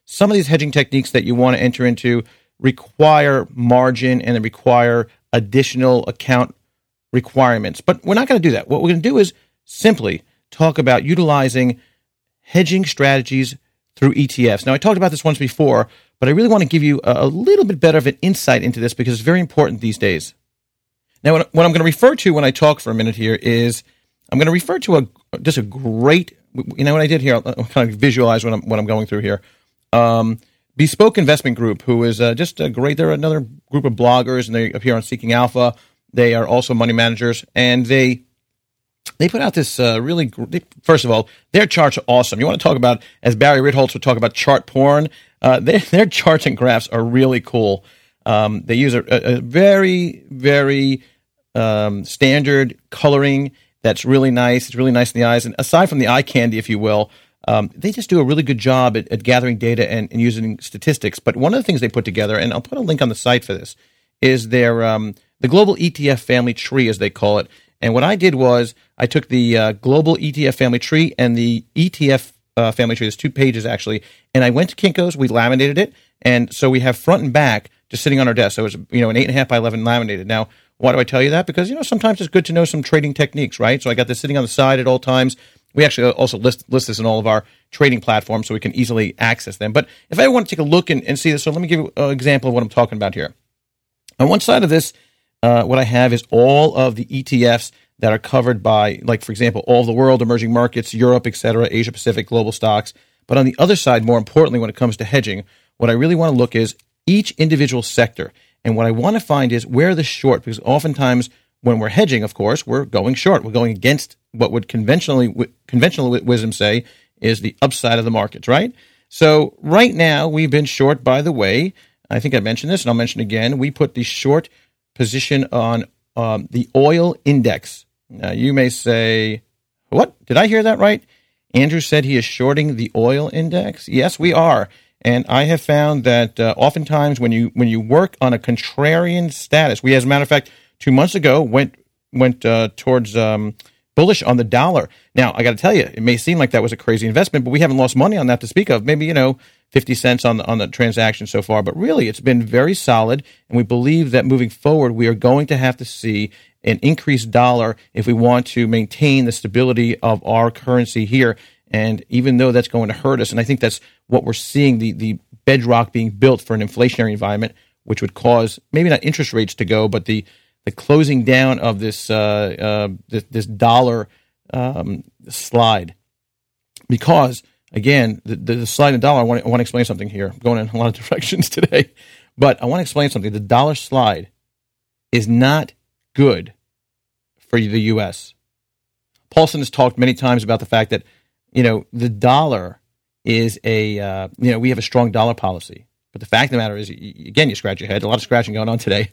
some of these hedging techniques that you want to enter into require margin and they require additional account requirements. But we're not going to do that. What we're going to do is simply talk about utilizing hedging strategies through E T Fs. Now, I talked about this once before, but I really want to give you a, a little bit better of an insight into this because it's very important these days. Now, what, what I'm going to refer to when I talk for a minute here is I'm going to refer to a just a great, you know what I did here? I'll, I'll kind of visualize what I'm, what I'm going through here. Um, Bespoke Investment Group, who is uh, just a great, they're another group of bloggers, and they appear on Seeking Alpha. They are also money managers, and they they put out this uh, really, they, first of all, their charts are awesome. You want to talk about, as Barry Ritholtz would talk about chart porn, uh, their, their charts and graphs are really cool. Um, they use a, a very, very um, standard coloring that's really nice. It's really nice in the eyes. And aside from the eye candy, if you will, um, they just do a really good job at, at gathering data and, and using statistics. But one of the things they put together, and I'll put a link on the site for this, is their um, the Global E T F Family Tree, as they call it. And what I did was I took the uh, Global E T F Family Tree and the E T F uh, Family Tree, there's two pages actually, and I went to Kinko's, we laminated it, and so we have front and back just sitting on our desk. So it was, you know, an eight and a half by eleven laminated. Now, why do I tell you that? Because, you know, sometimes it's good to know some trading techniques, right? So I got this sitting on the side at all times. We actually also list, list this in all of our trading platforms so we can easily access them. But if I want to take a look and, and see this, so let me give you an example of what I'm talking about here. On one side of this, uh, what I have is all of the E T Fs that are covered by, like, for example, all of the world, emerging markets, Europe, et cetera, Asia Pacific, global stocks. But on the other side, more importantly, when it comes to hedging, what I really want to look is each individual sector. And what I want to find is where the short, because oftentimes when we're hedging, of course, we're going short. We're going against what would conventionally conventional wisdom say is the upside of the markets, right? So right now, we've been short, by the way. I think I mentioned this, and I'll mention again. We put the short position on um, the oil index. Now, you may say, what? Did I hear that right? Andrew said he is shorting the oil index. Yes, we are. And I have found that uh, oftentimes when you when you work on a contrarian status, we, as a matter of fact, two months ago went went uh, towards um, bullish on the dollar. Now, I got to tell you, it may seem like that was a crazy investment, but we haven't lost money on that to speak of. Maybe, you know, fifty cents on the, on the transaction so far. But really, it's been very solid, and we believe that moving forward, we are going to have to see an increased dollar if we want to maintain the stability of our currency here. And even though that's going to hurt us, and I think that's what we're seeing, the, the bedrock being built for an inflationary environment, which would cause maybe not interest rates to go, but the, the closing down of this uh, uh, this, this dollar um, slide. Because, again, the, the slide in the dollar, I want, to, I want to explain something here. I'm going in a lot of directions today. But I want to explain something. The dollar slide is not good for the U S. Paulson has talked many times about the fact that, you know, the dollar is a, uh, you know, we have a strong dollar policy. But the fact of the matter is, again, you scratch your head. A lot of scratching going on today.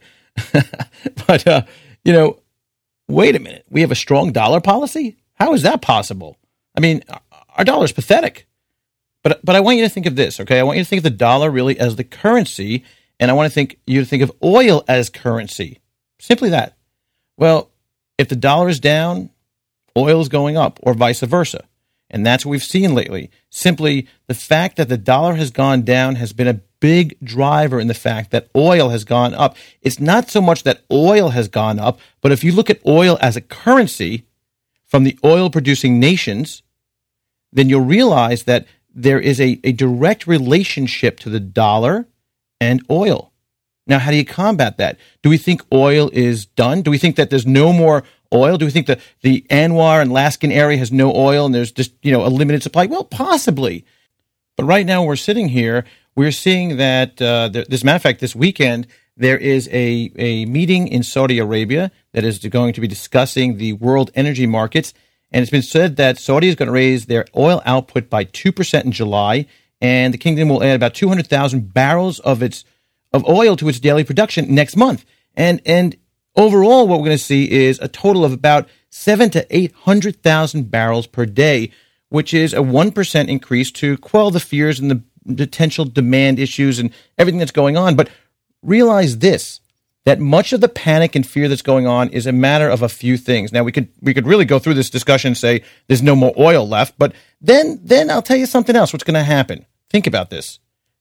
But, uh, you know, wait a minute. We have a strong dollar policy? How is that possible? I mean, our dollar is pathetic. But but I want you to think of this, okay? I want you to think of the dollar really as the currency, and I want to think you to think of oil as currency. Simply that. Well, if the dollar is down, oil is going up, or vice versa. And that's what we've seen lately. Simply, the fact that the dollar has gone down has been a big driver in the fact that oil has gone up. It's not so much that oil has gone up, but if you look at oil as a currency from the oil-producing nations, then you'll realize that there is a, a direct relationship to the dollar and oil. Now, how do you combat that? Do we think oil is done? Do we think that there's no more oil? Do we think that the Anwar and Alaskan area has no oil and there's just, you know, a limited supply? Well, possibly. But right now we're sitting here, we're seeing that, uh, there, as a matter of fact, this weekend, there is a, a meeting in Saudi Arabia that is going to be discussing the world energy markets. And it's been said that Saudi is going to raise their oil output by two percent in July, and the kingdom will add about two hundred thousand barrels of its of oil to its daily production next month. And and overall, what we're going to see is a total of about seven to eight hundred thousand barrels per day, which is a one percent increase to quell the fears and the potential demand issues and everything that's going on. But realize this, that much of the panic and fear that's going on is a matter of a few things. Now, we could we could really go through this discussion and say there's no more oil left, but then then I'll tell you something else. What's going to happen? Think about this.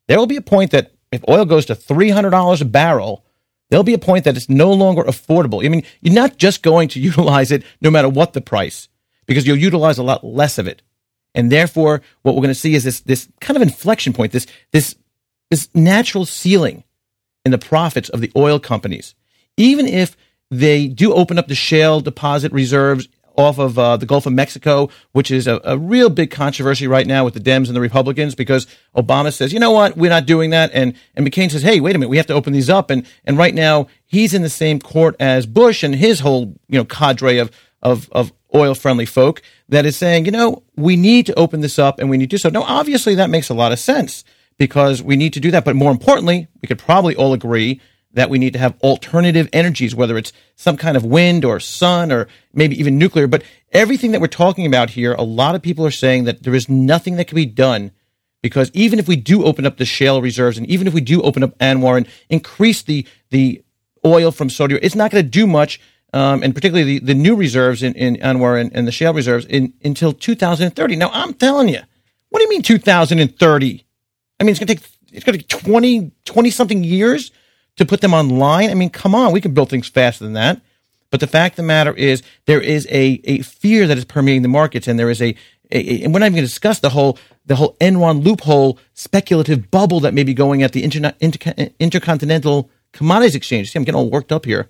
There will be a point that if oil goes to three hundred dollars a barrel, there'll be a point that it's no longer affordable. I mean, you're not just going to utilize it no matter what the price, because you'll utilize a lot less of it. And therefore, what we're going to see is this this kind of inflection point, this this this natural ceiling in the profits of the oil companies. Even if they do open up the shale deposit reserves off of uh, the Gulf of Mexico, which is a, a real big controversy right now with the Dems and the Republicans, because Obama says, you know what, we're not doing that. And, and McCain says, hey, wait a minute, we have to open these up. And, and right now he's in the same court as Bush and his whole, you know, cadre of, of, of oil-friendly folk that is saying, you know, we need to open this up and we need to do so. Now, obviously that makes a lot of sense because we need to do that. But more importantly, we could probably all agree that we need to have alternative energies, whether it's some kind of wind or sun or maybe even nuclear. But everything that we're talking about here, a lot of people are saying that there is nothing that can be done because even if we do open up the shale reserves and even if we do open up Anwar and increase the the oil from Saudi Arabia, it's not going to do much, um, and particularly the, the new reserves in, in Anwar and, and the shale reserves in, until two thousand thirty. Now, I'm telling you, what do you mean two thousand thirty? I mean, it's going to take it's going to take twenty, twenty-something years to put them online. I mean, come on, we can build things faster than that. But the fact of the matter is there is a, a fear that is permeating the markets, and there is a, a, a and we're not even going to discuss the whole the whole Enron loophole speculative bubble that may be going at the inter, inter, Intercontinental Commodities Exchange. See, I'm getting all worked up here.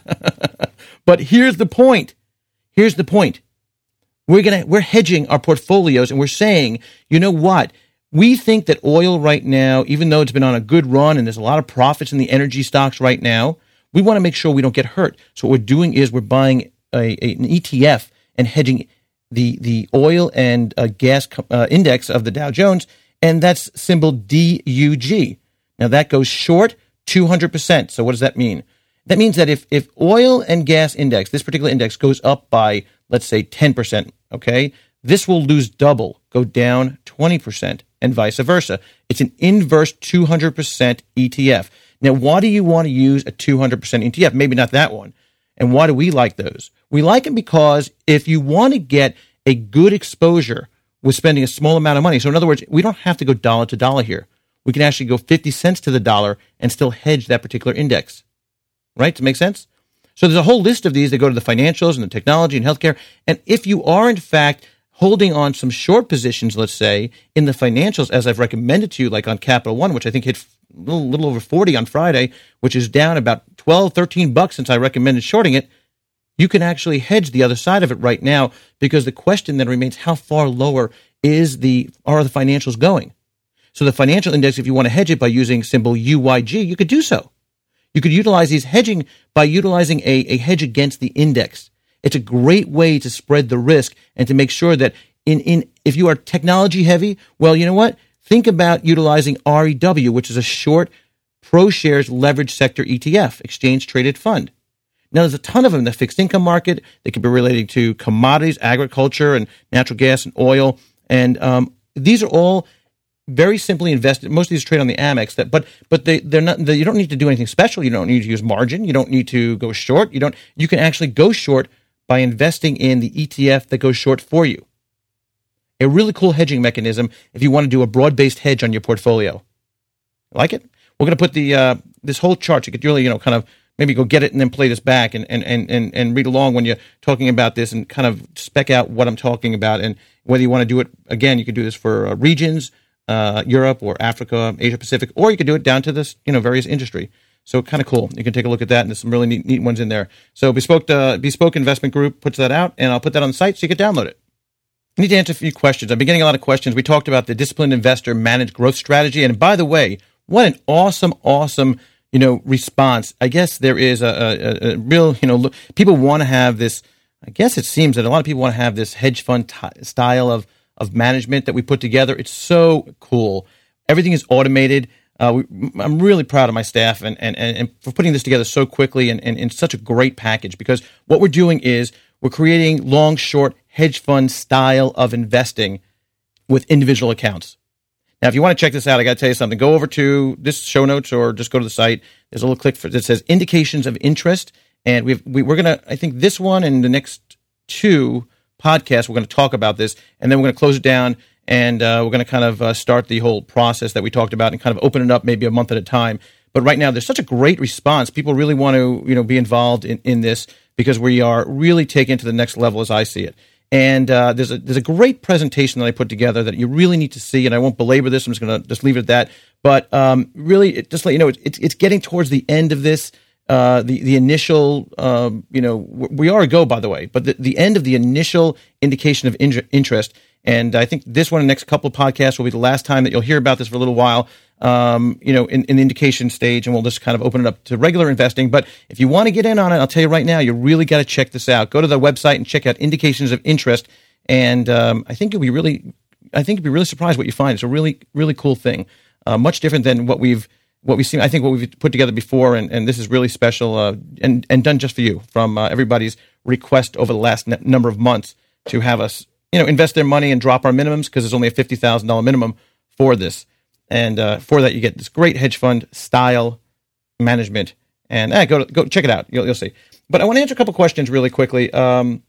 But here's the point. Here's the point. We're gonna we're hedging our portfolios, and we're saying, you know what? We think that oil right now, even though it's been on a good run and there's a lot of profits in the energy stocks right now, we want to make sure we don't get hurt. So what we're doing is we're buying a, a, an E T F and hedging the the oil and uh, gas uh, index of the Dow Jones, and that's symbol D U G. Now that goes short two hundred percent. So what does that mean? That means that if, if oil and gas index, this particular index goes up by, let's say, ten percent, okay, this will lose double, go down twenty percent. And vice versa. It's an inverse two hundred percent E T F. Now, why do you want to use a two hundred percent E T F? Maybe not that one. And why do we like those? We like them because if you want to get a good exposure with spending a small amount of money, so in other words, we don't have to go dollar to dollar here. We can actually go fifty cents to the dollar and still hedge that particular index. Right? Does it make sense? So there's a whole list of these that go to the financials and the technology and healthcare. And if you are, in fact, holding on some short positions, let's say, in the financials, as I've recommended to you, like on Capital One, which I think hit a little, little over forty on Friday, which is down about twelve, thirteen bucks since I recommended shorting it, you can actually hedge the other side of it right now because the question then remains, how far lower is the are the financials going? So the financial index, if you want to hedge it by using symbol U Y G, you could do so. You could utilize these hedging by utilizing a, a hedge against the index. It's a great way to spread the risk and to make sure that in, in if you are technology heavy, well, you know what? Think about utilizing R E W, which is a short ProShares leverage sector E T F, exchange traded fund. Now, there's a ton of them in the fixed income market. They could be relating to commodities, agriculture, and natural gas and oil. And um, these are all very simply invested. Most of these trade on the Amex, that, but but they they're not. They, you don't need to do anything special. You don't need to use margin. You don't need to go short. You don't. You can actually go short by investing in the E T F that goes short for you. A really cool hedging mechanism if you want to do a broad-based hedge on your portfolio. Like it? We're going to put the uh, this whole chart. You could really, you know, kind of maybe go get it and then play this back and, and, and, and, and read along when you're talking about this and kind of spec out what I'm talking about. And whether you want to do it, again, you could do this for uh, regions, uh, Europe or Africa, Asia Pacific, or you could do it down to this, you know, various industry. So kind of cool. You can take a look at that, and there's some really neat, neat ones in there. So Bespoke uh, Bespoke Investment Group puts that out, and I'll put that on the site so you can download it. I need to answer a few questions. I've been getting a lot of questions. We talked about the disciplined investor managed growth strategy, and by the way, what an awesome, awesome, you know, response. I guess there is a, a, a real, you know, look, people want to have this. I guess it seems that a lot of people want to have this hedge fund t- style of of management that we put together. It's so cool. Everything is automated. Uh, we, I'm really proud of my staff and, and, and for putting this together so quickly and, and in such a great package, because what we're doing is we're creating long, short hedge fund style of investing with individual accounts. Now, if you want to check this out, I got to tell you something. Go over to this show notes or just go to the site. There's a little click for, that says indications of interest. And we've, we, we're going to, I think this one and the next two podcasts, we're going to talk about this, and then we're going to close it down and uh, we're going to kind of uh, start the whole process that we talked about and kind of open it up maybe a month at a time. But right now, there's such a great response. People really want to, you know, be involved in, in this because we are really taking it to the next level as I see it. And uh, there's a there's a great presentation that I put together that you really need to see, and I won't belabor this. I'm just going to just leave it at that. But um, really, it, just let you know, it's it's getting towards the end of this. Uh, the the initial, um, you know, we are a go, by the way, but the, the end of the initial indication of in- interest. And I think this one, the next couple of podcasts, will be the last time that you'll hear about this for a little while. Um, you know, in, in the indication stage, and we'll just kind of open it up to regular investing. But if you want to get in on it, I'll tell you right now, you really got to check this out. Go to the website and check out indications of interest. And um, I think you'll be really, I think you'll be really surprised what you find. It's a really, really cool thing. Uh, much different than what we've, what we've seen. I think what we've put together before, and, and this is really special uh, and and done just for you from uh, everybody's request over the last n- number of months to have us, you know, invest their money and drop our minimums because there's only a fifty thousand dollars minimum for this. And uh, for that, you get this great hedge fund style management. And eh, go to, go check it out. You'll, you'll see. But I want to answer a couple questions really quickly. Um,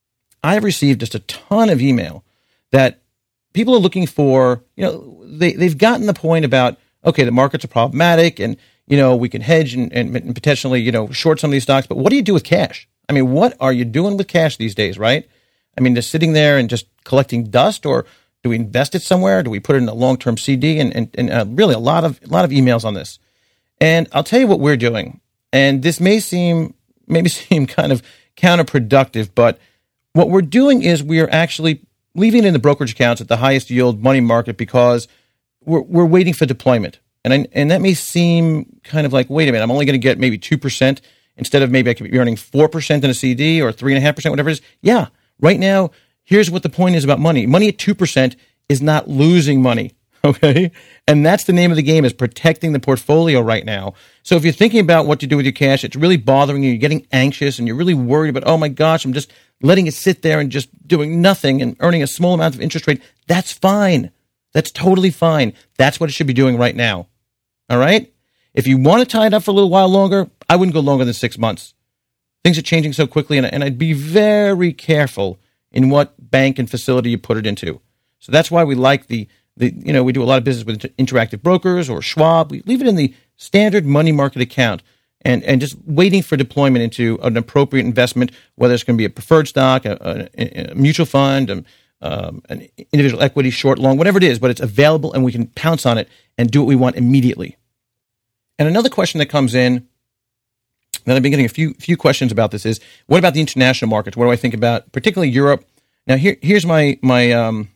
I have received just a ton of email that people are looking for. You know, they they've gotten the point about, okay, the markets are problematic, and you know we can hedge and, and, and potentially you know short some of these stocks. But what do you do with cash? I mean, what are you doing with cash these days, right? I mean, just sitting there and just collecting dust, or do we invest it somewhere? Do we put it in a long-term C D? And, and, and uh, really a lot of a lot of emails on this. And I'll tell you what we're doing. And this may seem maybe seem kind of counterproductive, but what we're doing is we're actually leaving it in the brokerage accounts at the highest yield money market because we're we're waiting for deployment. And I, and that may seem kind of like, wait a minute, I'm only going to get maybe two percent instead of maybe I could be earning four percent in a C D or three point five percent, whatever it is. Yeah, right now, here's what the point is about money. Money at two percent is not losing money, okay? And that's the name of the game, is protecting the portfolio right now. So if you're thinking about what to do with your cash, it's really bothering you, you're getting anxious, and you're really worried about, oh my gosh, I'm just letting it sit there and just doing nothing and earning a small amount of interest rate, that's fine. That's totally fine. That's what it should be doing right now, all right? If you want to tie it up for a little while longer, I wouldn't go longer than six months. Things are changing so quickly, and, and I'd be very careful in what bank and facility you put it into. So that's why we like the, the, you know, we do a lot of business with Interactive Brokers or Schwab. We leave it in the standard money market account and, and just waiting for deployment into an appropriate investment, whether it's going to be a preferred stock, a, a, a mutual fund, um, um, an individual equity, short, long, whatever it is, but it's available and we can pounce on it and do what we want immediately. And another question that comes in that I've been getting a few few questions about this is, what about the international markets? What do I think about, particularly Europe? Now, here here's my my um,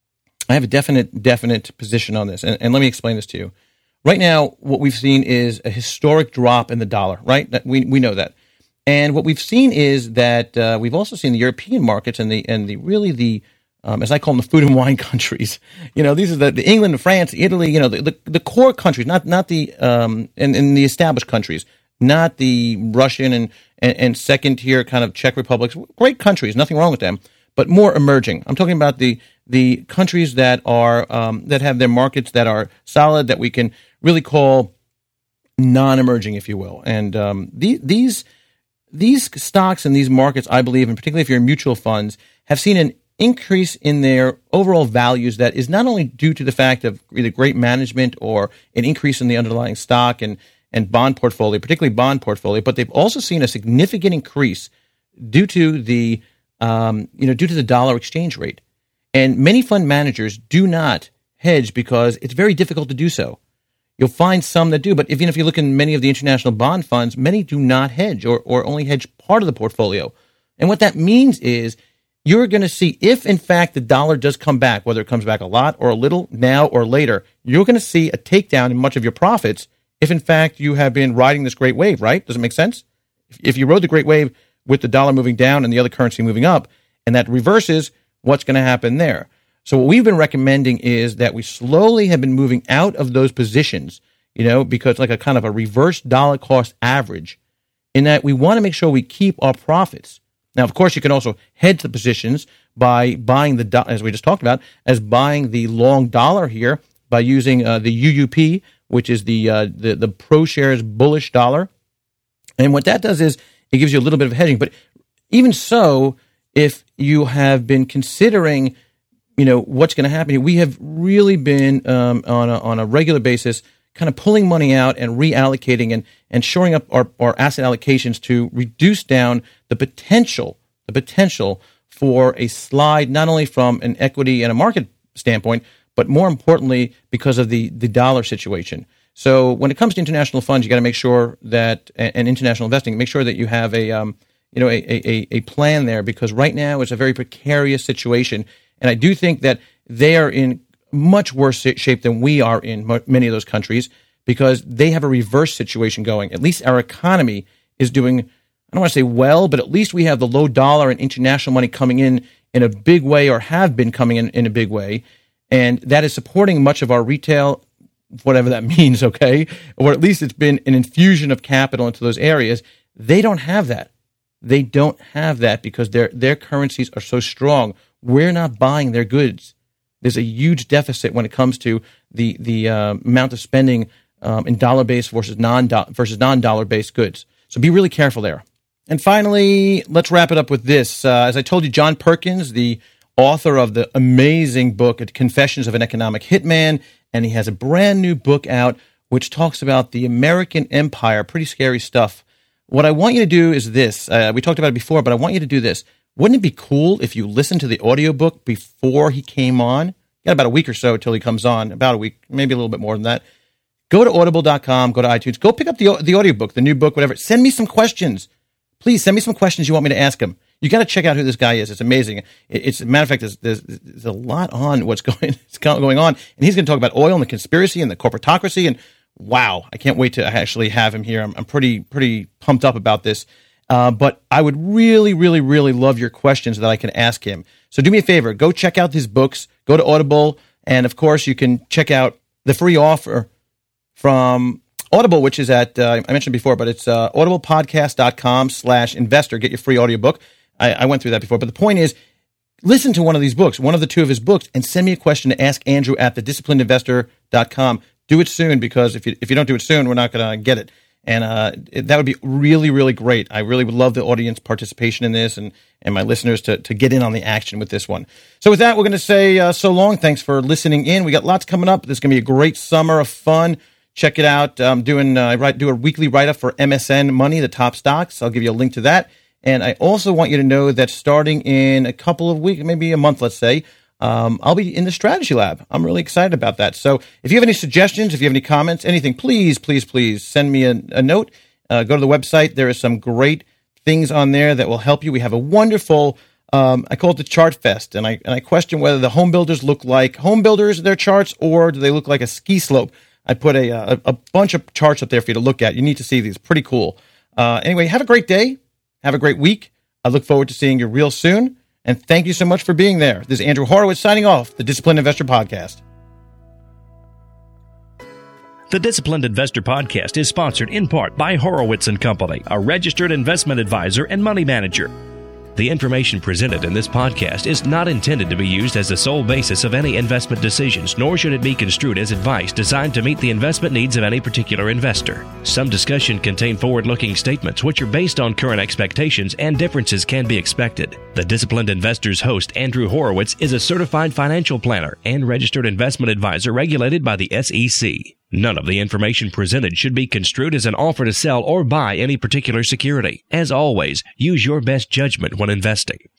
I have a definite definite position on this, and, and let me explain this to you. Right now, what we've seen is a historic drop in the dollar. Right, that we we know that, and what we've seen is that uh, we've also seen the European markets and the and the really the um, as I call them, the food and wine countries. You know, these are the, the England, France, Italy. You know, the, the, the core countries, not not the um, and, and the established countries. Not the Russian and, and, and second-tier kind of Czech republics. Great countries, nothing wrong with them, but more emerging. I'm talking about the the countries that are um, that have their markets that are solid, that we can really call non-emerging, if you will. And um, the, these these stocks and these markets, I believe, and particularly if you're in mutual funds, have seen an increase in their overall values that is not only due to the fact of either great management or an increase in the underlying stock and and bond portfolio, particularly bond portfolio, but they've also seen a significant increase due to the, um, you know, due to the dollar exchange rate. And many fund managers do not hedge because it's very difficult to do so. You'll find some that do, but even if you look in many of the international bond funds, many do not hedge or, or only hedge part of the portfolio. And what that means is you're going to see, if in fact the dollar does come back, whether it comes back a lot or a little, now or later, you're going to see a takedown in much of your profits if, in fact, you have been riding this great wave, right? Does it make sense? If, if you rode the great wave with the dollar moving down and the other currency moving up, and that reverses, what's going to happen there? So what we've been recommending is that we slowly have been moving out of those positions, you know, because like a kind of a reverse dollar cost average, in that we want to make sure we keep our profits. Now, of course, you can also hedge the positions by buying the, do- as we just talked about, as buying the long dollar here by using uh, the U U P, which is the, uh, the the ProShares bullish dollar. And what that does is it gives you a little bit of hedging. But even so, if you have been considering you know, what's going to happen here. We have really been um, on a, on a regular basis kind of pulling money out and reallocating and, and shoring up our, our asset allocations to reduce down the potential, the potential for a slide, not only from an equity and a market standpoint, but more importantly, because of the, the dollar situation. So when it comes to international funds, you got to make sure that, and international investing, make sure that you have a, um, you know, a, a, a plan there, because right now it's a very precarious situation. And I do think that they are in much worse shape than we are in many of those countries, because they have a reverse situation going. At least our economy is doing, I don't want to say well, but at least we have the low dollar and international money coming in in a big way, or have been coming in in a big way. And that is supporting much of our retail, whatever that means, okay? Or at least it's been an infusion of capital into those areas. They don't have that. They don't have that because their their currencies are so strong. We're not buying their goods. There's a huge deficit when it comes to the the uh, amount of spending um, in dollar-based versus non versus non-dollar-based goods. So be really careful there. And finally, let's wrap it up with this. Uh, as I told you, John Perkins, the author of the amazing book Confessions of an Economic Hitman, and he has a brand new book out which talks about the American empire. Pretty scary stuff. What I want you to do is this. Uh, we talked about it before, but I want you to do this. Wouldn't it be cool if you listened to the audiobook before he came on? You got about a week or so till he comes on, about a week, maybe a little bit more than that. Go to audible dot com, go to iTunes, go pick up the the audiobook, the new book, whatever. Send me some questions. Please send me some questions you want me to ask him. You got to check out who this guy is. It's amazing. It, it's a matter of fact, there's, there's, there's a lot on what's going, going on. And he's going to talk about oil and the conspiracy and the corporatocracy. And wow, I can't wait to actually have him here. I'm, I'm pretty, pretty pumped up about this. Uh, but I would really, really, really love your questions that I can ask him. So do me a favor, go check out his books, go to Audible, and of course you can check out the free offer from Audible, which is at, uh, I mentioned before, but it's uh, audiblepodcast.com slash investor. Get your free audiobook. I, I went through that before. But the point is, listen to one of these books, one of the two of his books, and send me a question to ask Andrew at the disciplined investor dot com. Do it soon, because if you, if you don't do it soon, we're not going to get it. And uh, it, that would be really, really great. I really would love the audience participation in this, and, and my listeners to, to get in on the action with this one. So with that, we're going to say uh, so long. Thanks for listening in. We got lots coming up. This is going to be a great summer of fun. Check it out. I'm doing uh, I write, do a weekly write-up for M S N Money, the top stocks. I'll give you a link to that. And I also want you to know that starting in a couple of weeks, maybe a month, let's say, Um, I'll be in the Strategy Lab. I'm really excited about that. So if you have any suggestions, if you have any comments, anything, please, please, please send me a, a note. Uh, go to the website. There are some great things on there that will help you. We have a wonderful, um, I call it the Chart Fest, and I and I question whether the home builders look like home builders, their charts, or do they look like a ski slope. I put a, a, a bunch of charts up there for you to look at. You need to see these. Pretty cool. Uh, anyway, have a great day. Have a great week. I look forward to seeing you real soon. And thank you so much for being there. This is Andrew Horowitz signing off, the Disciplined Investor Podcast. The Disciplined Investor Podcast is sponsored in part by Horowitz and Company, a registered investment advisor and money manager. The information presented in this podcast is not intended to be used as the sole basis of any investment decisions, nor should it be construed as advice designed to meet the investment needs of any particular investor. Some discussion contain forward-looking statements which are based on current expectations, and differences can be expected. The Disciplined Investor's host, Andrew Horowitz, is a certified financial planner and registered investment advisor regulated by the S E C. None of the information presented should be construed as an offer to sell or buy any particular security. As always, use your best judgment when investing.